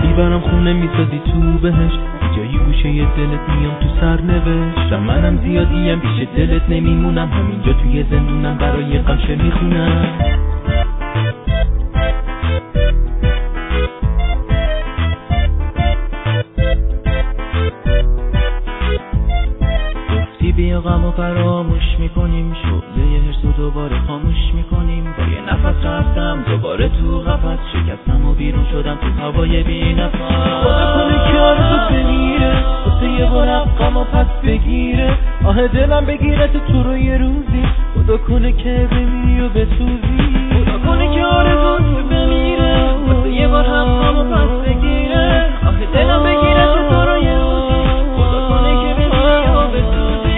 برام خونه میسازی تو بهش، جایی گوشه ی دلت میام تو سرنوشت. منم زیادیم پیش دلت نمیمونم، همینجا توی زندونم برای غمشه میخونم. گفتی بیا غمو فراموش میکنیم، شعله حرص رو دوباره خاموش میکنیم. با یه نفس رفتم دوباره تو قفس، شکستم و بیرون شدم تو هوای بی نفس. خدا کنه که آرزو بمیره، واسه یه بار غمو پس بگیره. آه دلم بگیره تو رو یه روزی، خدا کنه که بمیری و بسوزی. خدا کنه که آرزو بمیره، واسه یه بار غمو پس بگیره. آه دلم بگیره تو رو یه روزی، خدا کنه که بمیری و بسوزی.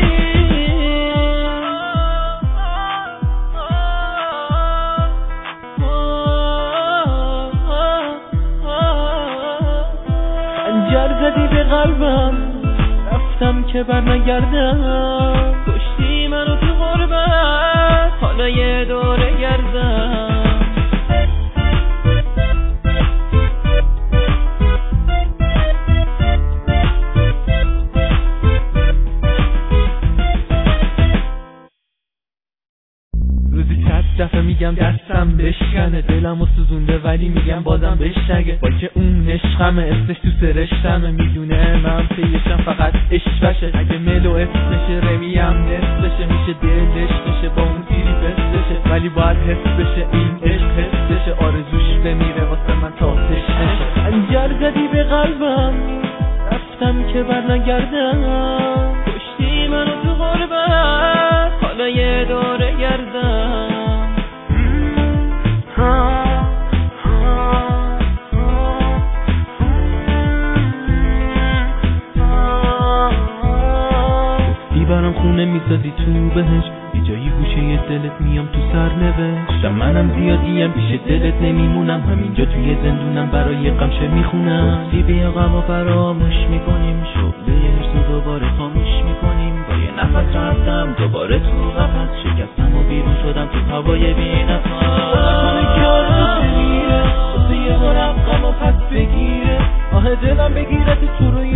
خنجر زدی به قلبم، رفتم که بر نگردم. کشتی منو تو غربت، حالا یه دوره گردم. روزی 100 دفعه میگم دستم بشکنه، دلمو سوزونده ولی میگم بازم بشنگه. با که اون عشقمه، اسمش تو سرشتمه، میدونه من پیشم فقط عشقشه. اگه ملو اسمشه، رمی هم نصفشه، میشه دلش بشه با اون تیری بسشه. ولی باید حس بشه این عشق حس بشه، آرزوش بمیره واسه من تا تشنشه. خنجر زدی به قلبم، رفتم که بر نگردم. کشتی منو تو غربت، حالا یه دوره گردم. گفتی برام خونه میسازی تو بهش، یه جایی گوشه ی دلت میام تو سرنوشت. منم زیادیم پیش دلت نمیمونم، همینجا توی زندونم برای غمشه میخونم. گفتی بیا غمو فراموش میکنیم، شعله حرص رو دوباره خاموش میکنیم. با یه نفس رفتم دوباره تو قفس، شکستم و بیرون شدم تو هوای بی نفس. خدا کنه که آرزو بمیره، واسه یه بار غمو پس بگیره. آه دلم بگیره تو رو